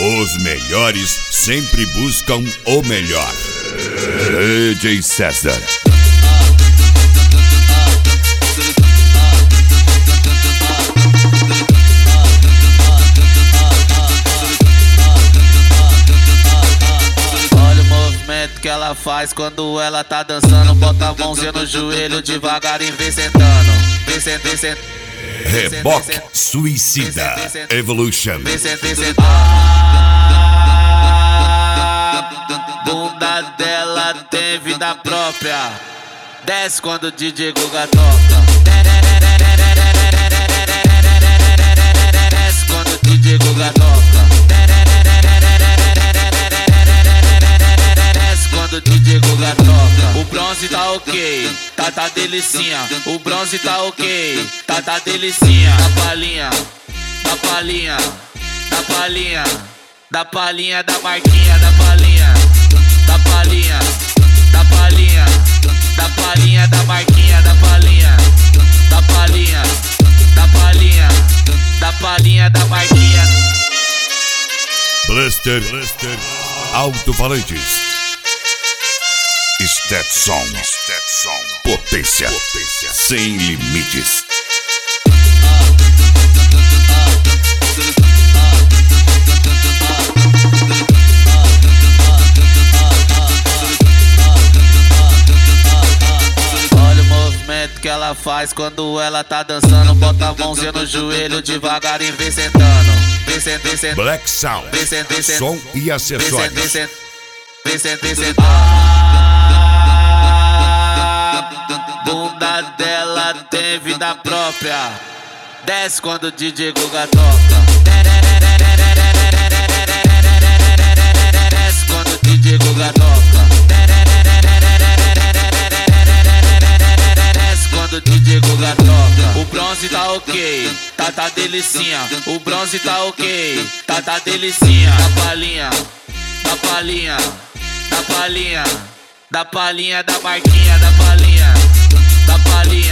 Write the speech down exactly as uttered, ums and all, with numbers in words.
Os melhores sempre buscam o melhor. D J César. Olha o movimento que ela faz quando ela tá dançando. Bota a mãozinha no joelho devagarinho, vem sentando. Vem sentando, vem sentando. Reboque Suicida Evolution. A bunda dela tem vida própria. Desce quando o D J Guga toca. Desce quando o D J Guga toca. Desce quando o D J Guga toca. O bronze tá ok, tá tá delicinha. O bronze tá ok, tá tá delicinha. Da palhinha, da palhinha, da palhinha, da palhinha, da marquinha, da palhinha, da palhinha, da palhinha, da palhinha, da marquinha, da palhinha, da palhinha, da palhinha, da palhinha, da marquinha. Blaster, Blaster, alto-falantes. Stetson, Stetson, potência, potência, sem limites. Olha o movimento que ela faz quando ela tá dançando. Bota a mãozinha no joelho devagarinho, vem sentando. Vem sentando, vem sentando. Black Sound, Vem sentando, vem sentando. som e acessórios. Vem sentando, vem sentando, vem sentando. A bunda dela tem vida própria. Desce quando o D J Guga toca. Desce quando o D J Guga toca. Desce quando o D J Guga toca. O bronze tá ok, tá tá delicinha. O bronze tá ok, tá tá delicinha. Da palhinha, da palhinha, da palhinha, da palhinha, da marquinha, da palhinha, da palhinha,